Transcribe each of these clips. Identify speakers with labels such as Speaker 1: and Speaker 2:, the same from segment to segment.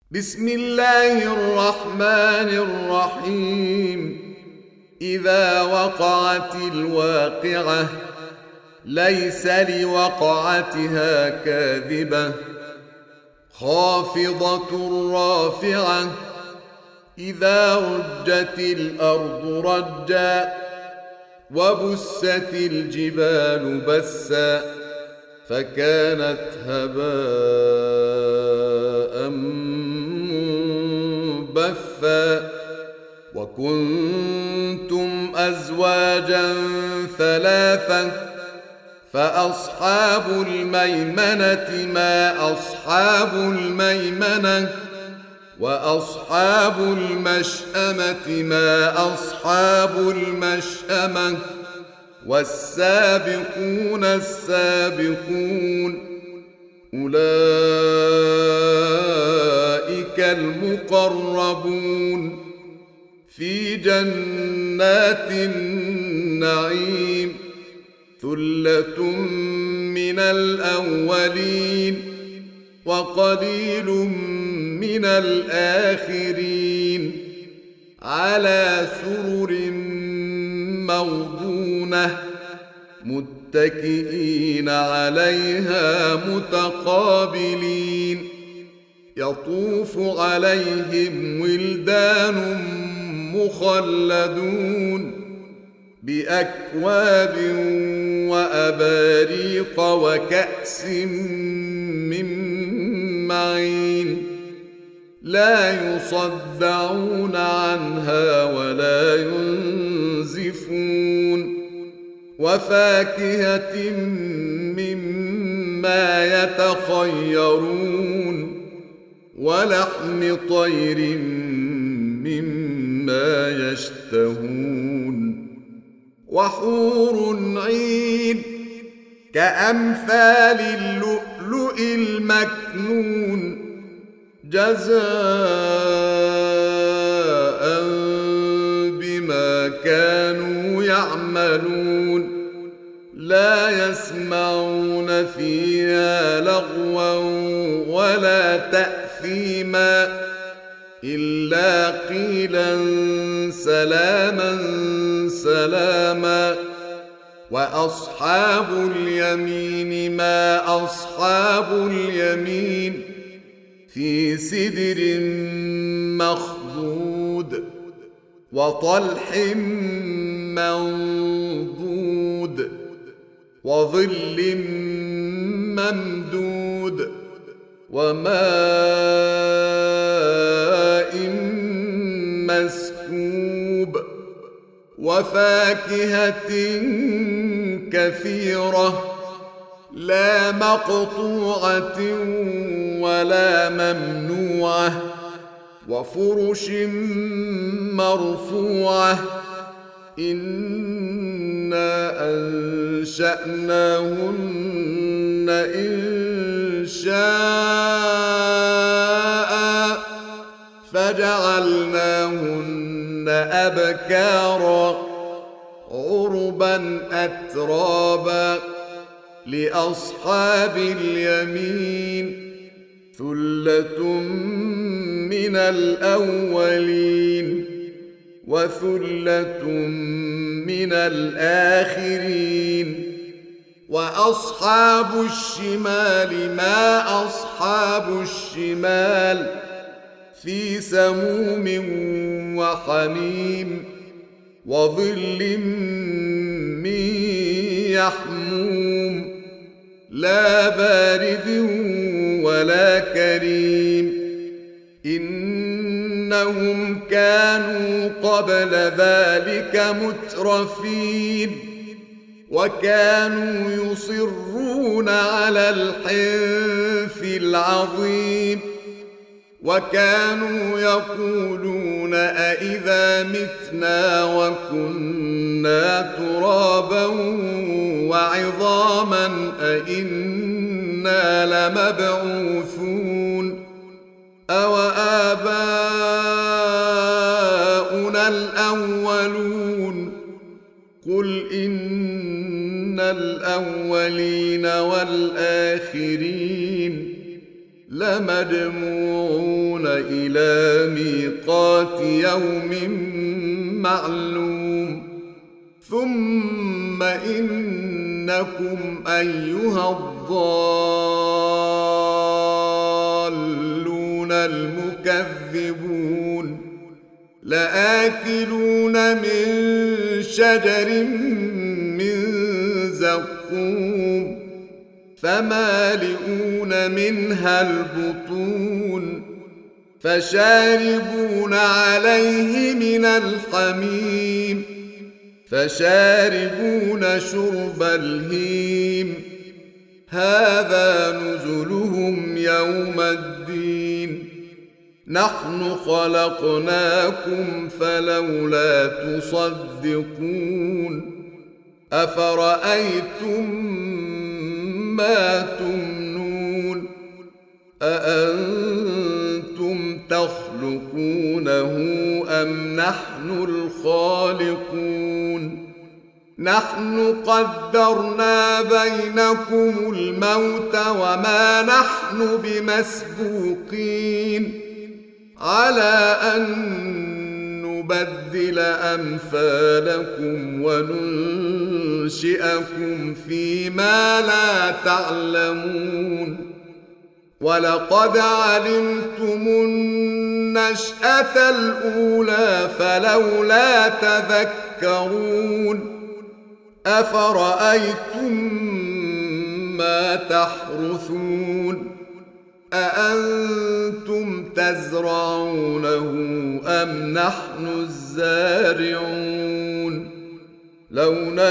Speaker 1: بسم الله الرحمن الرحيم. إذا وقعت الواقعة ليس لوقعتها كاذبة خافضة رافعة. إذا رجت الأرض رجا وبست الجبال بسا فكانت هباء منبثا. وكنتم أزواجا ثلاثا فأصحاب الميمنة ما أصحاب الميمنة وأصحاب المشأمة ما أصحاب المشأمة والسابقون السابقون أولئك المقربون في جنات النعيم. ثلة من الأولين وقليل من الآخرين على سرر موضونة متكئين عليها متقابلين. يطوف عليهم ولدان مخلدون بأكواب وأباريق وكأس من معين لا يصدعون عنها ولا ينزفون. وفاكهة مما يتخيرون ولحم طير مما يشتهون. وحور عين كأمثال اللؤلؤ المكنون جزاء بما كانوا يعملون. لا يسمعون فيها لغوا ولا تأثيما إلا قيلا سلاما سلاما. وأصحاب اليمين ما أصحاب اليمين في سدر مخضود وطلح منضود وظل ممدود وماء مسكوب وفاكهة كثيرة لا مقطوعة ولا ممنوعة وفرش مرفوعة. إنا أنشأناهن إن شاء فجعلناهن أبكارا عربا أترابا لأصحاب اليمين ثلة من الأولين وثلة من الآخرين. وأصحاب الشمال ما أصحاب الشمال في سموم وحميم وظل من يحموم لا بارد ولا كريم. إنهم كانوا قبل ذلك مترفين وكانوا يصرون على الحنث العظيم وكانوا يقولون أإذا متنا وكنا ترابا وعظاما أإنا لمبعوثون أو آباؤنا الأولون قل إن الأولين والآخرين لمجموعون إلى ميقات يوم معلوم ثم إنكم أيها الضالون المكذبون لآكلون من شجر من زقوم فمالئون منها البطون فشاربون عليه من الحميم فشاربون شرب الهيم هذا نزلهم يوم الدين نحن خلقناكم فلولا تصدقون أفرأيتم ما تمنون أأنتم تخلقونه أم نحن الخالقون نحن قدرنا بينكم الموت وما نحن بمسبوقين على أن نبدل أمثالكم وننشئكم فيما لا تعلمون ولقد علمتم النشأة الأولى فلولا تذكرون أفرأيتم ما تحرثون أأنتم تزرعونه أم نحن الزارعون لو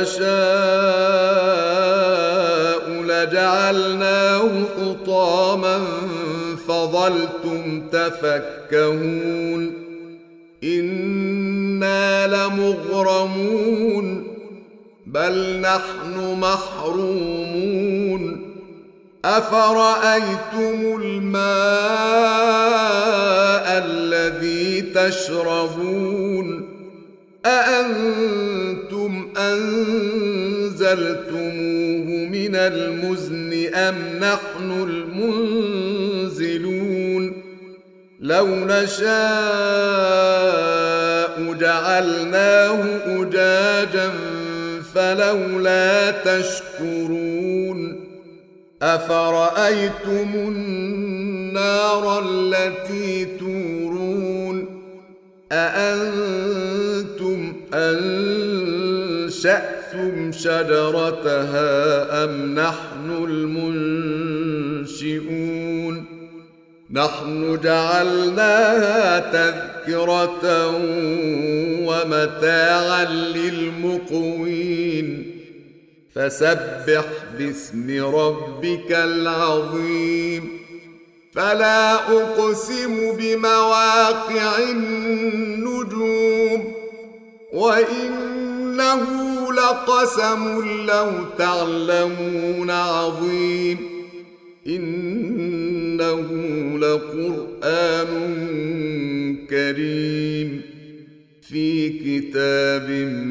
Speaker 1: نشاء لجعلناه حطاما فظلتم تفكهون إنا لمغرمون بل نحن محرومون أفرأيتم الماء الذي تشربون أأنتم أنزلتموه من المزن أم نحن المنزلون لو نشاء جعلناه أجاجا فلولا تشكرون أفرأيتم النار التي تورون أأنتم أنشأتم شجرتها أم نحن المنشئون نحن جعلناها تذكرة ومتاعا للمقوين فسبح باسم ربك العظيم فلا أقسم بمواقع النجوم وإنه لقسم لو تعلمون عظيم إنه لقرآن كريم في كتاب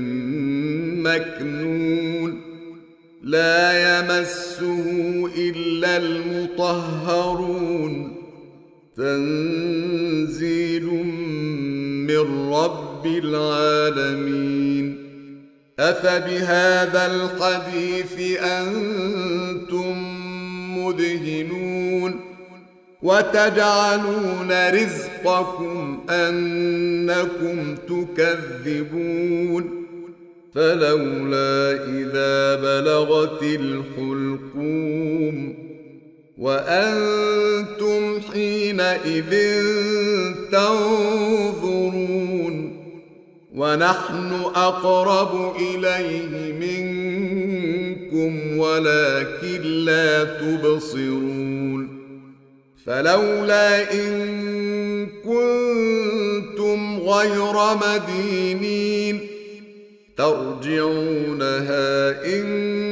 Speaker 1: مكنون لا يمسه إلا المطهرون تنزيل من رب العالمين أفبهذا الحديث أنتم مدهنون وتجعلون رزقكم أنكم تكذبون فلولا إذا بلغت الحلقوم وأنتم حينئذ تنظرون ونحن أقرب إليه منكم ولكن لا تبصرون فلولا إن كنتم غير مدينين ترجعونها إن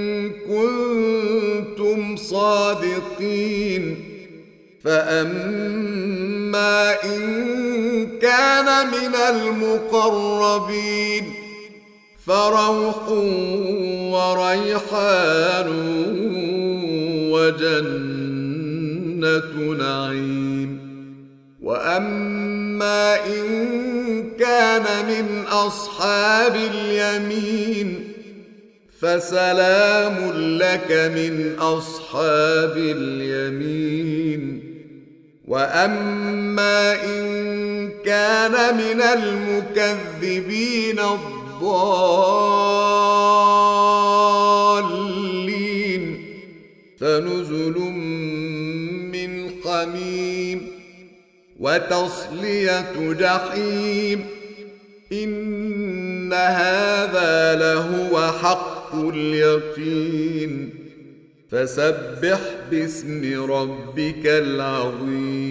Speaker 1: كنتم صادقين فأما إن كان من المقربين فروح وريحان وجنة نعيم وأما إن كان من أصحاب اليمين فسلام لك من أصحاب اليمين. وأما إن كان من المكذبين الضالين فنزل من حميم وتصلية جحيم. إن هذا لهو حق اليقين. فسبح باسم ربك العظيم.